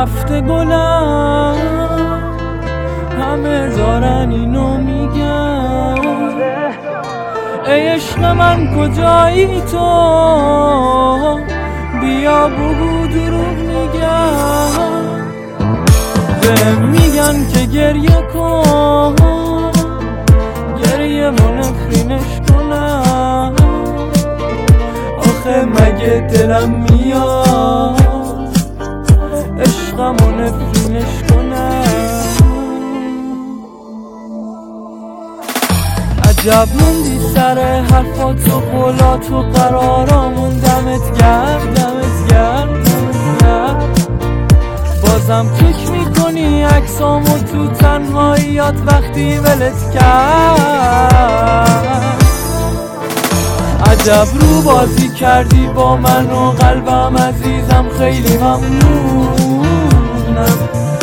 رفته گلم، همه دارن اینو میگن. ای عشق من کجایی تو، بیا بگو دروغ میگن. بهم میگن که گریه کن، گریه من نفرینش کنم. آخه مگه دلم میاد عشقمو نفرینش کنم. عجب موندی سر حرفات و قولات و قرارامون. دمت گرم دمت گرم دمت گرم. بازم فکر میکنی عکسامو تو تنهاییات وقتی ولت کرد. عجب رو بازی کردی با من و قلبم عزیزم. خیلی ممنونم،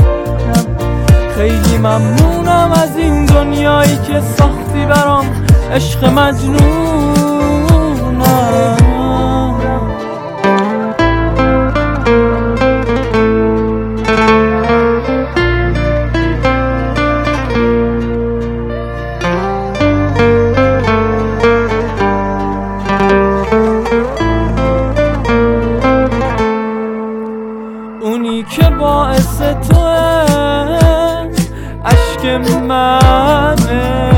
خیلی ممنونم از این دنیایی که ساختی برام. عشق مجنونم. اونی که باعث توه عشق منه،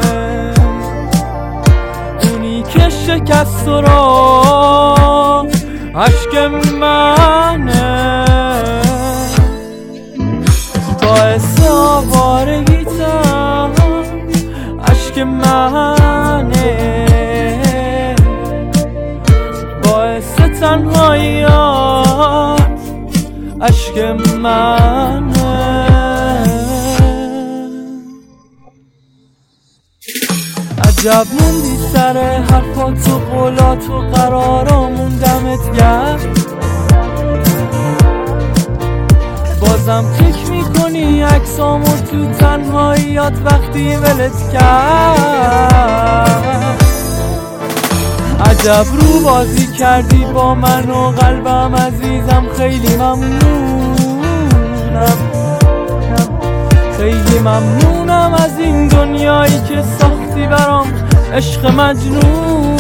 اونی که شکست را عشق منه. باعث آوارگیتم عشق منه، باعث تنهاییات عشق منه. عجب موندی سر حرفات و قولات و قرارامون. دمت گرم. بازم فکر میکنی عکسامو تو تنهاییات وقتی ولت کرد. عجب رو بازی کردی با من و قلبم عزیزم. خیلی ممنونم، خیلی ممنونم از این دنیایی که ساختی برام. عشق مجنون.